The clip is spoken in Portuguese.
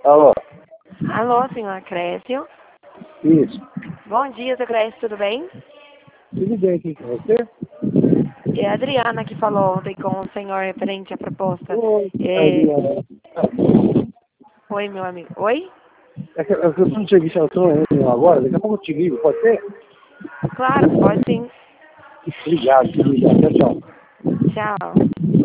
Alô? Alô, senhor Crécio. Isso. Bom dia, seu Crécio, tudo bem? Tudo bem aqui com você? É a Adriana que falou ontem com o senhor referente à proposta. Oi, Adriana. Oi, meu amigo. Oi? É que eu estou no serviço autônomo agora, daqui a pouco eu te ligo, pode ser? Claro, pode sim. Obrigado, tchau, tchau. Tchau.